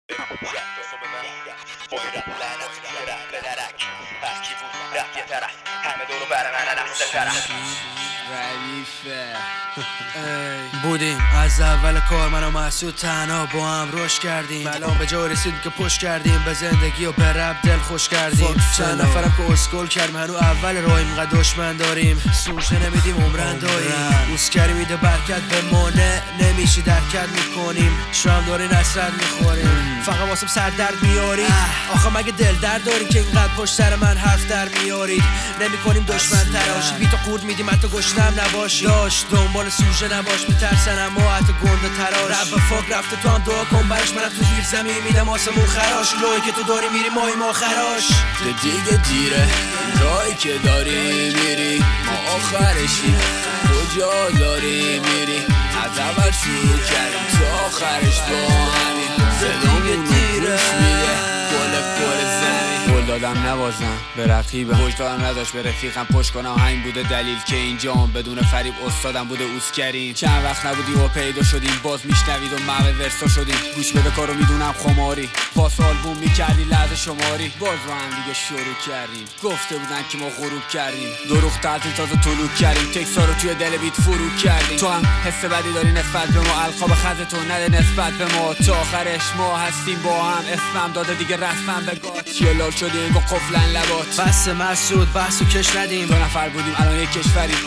بودیم از اول کار من و مسعود تنها با هم رشد کردیم. الان به جا رسیدیم که پشت کردیم، به زندگی و به رب دل خوش کردیم. چند نفرم که اسکول کردیم، هنو اول راهیم اینقدر دشمن داریم. سوشه نمیدیم عمرن داریم، اوسکری میده برکت به مانع نمیشی درکت میکنیم. شام داری نصرت میخوریم، فقط واسم سر درد میاری. آخه مگه دل درد داریم که اینقدر پشت سر من حرف در میارید؟ نمیکنیم دشمن تراشی، بی تو قورت میدیم حتی گشنم نباشی. داشت دنبال سوژه نباش، میترسن اما حتی گنده تراش. رب فاک رفته تو هم دعا کن برش، منم تو زیر زمین میدم آسمون خراش. راهی که تو داری میری ماهی ما خراش. دیگه دیره راهی که داری میری ما آخرشی. کجا داری میری؟ از اول شروع کردیم تا آخرش با همین. صدامون گوش میده گل زمین. گل دادم نوازم به رقیبم، وجدانم نداشت به رفیقم پشت کنم. همین بوده دلیل که اینجام بدون فریب استادم بوده اوسکریم. چند وقت نبودیم و پیدا شدیم، باز میشنوید و محو ورسا شدیم. گوش بده کارو میدونم خماری، باز آلبوم میکردی لحظه شماری. باز با هم دیگه شروع کردیم، گفته بودن که ما غروب کردیم. دروغ تعطیل تازه طلوع کردیم، تکسا رو توی دل بیت فرو کردیم. تو هم حس بدی داری نسبت به ما، القاب خز تو نده نسبت به ما. تا آخرش ما هستیم با هم، اسمم داده دیگه رسمم به گات. یلال شدیم با قفلن لبات. بس مسعود بحثو کش ندیم، دو نفر بودیم الان یک کشوریم.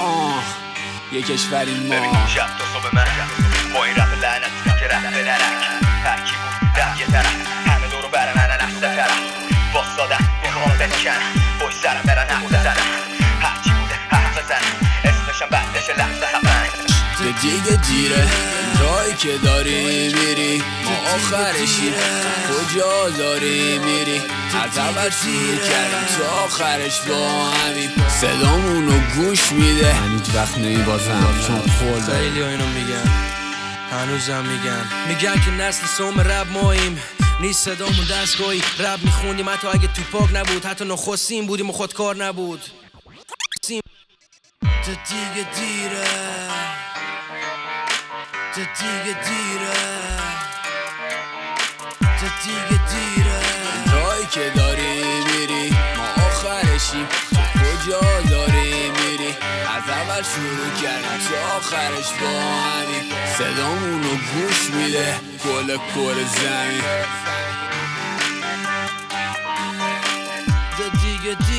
یک کشوریم ما. ببین شب تا صبح من با این رپ لعنتی که رفت به درک. هرکی بود رفت یه طرف، همه دورو برن نفس طرف. باستادن میخوام بکنن پشت سرم برن حرف بزنن. هرچی بوده حرف بزنن، اسمشم بعدش لحظه هفن. دیگه دیره راهی که داری میری ما آخرشی. کجا داری میری؟ از اول شروع کردیم تا آخرش با همین. صدامونو گوش میده من هیچ وقت نمیبازم چون خوردم. خیلی ها اینو میگن، هنوزم میگن که نسل سوم رب ماییم. نیست صدامون دستگاهی، رب میخوندیم حتی اگه توپاک نبود. حتی نخستیم بودیم و خودکار نبود. دیگه دیره راهی که داری میری ما آخرشیم. کجا داری میری؟ از اول شروع کردیم تا آخرش با همین. صدامونو گوش میده گل زمین. دیگه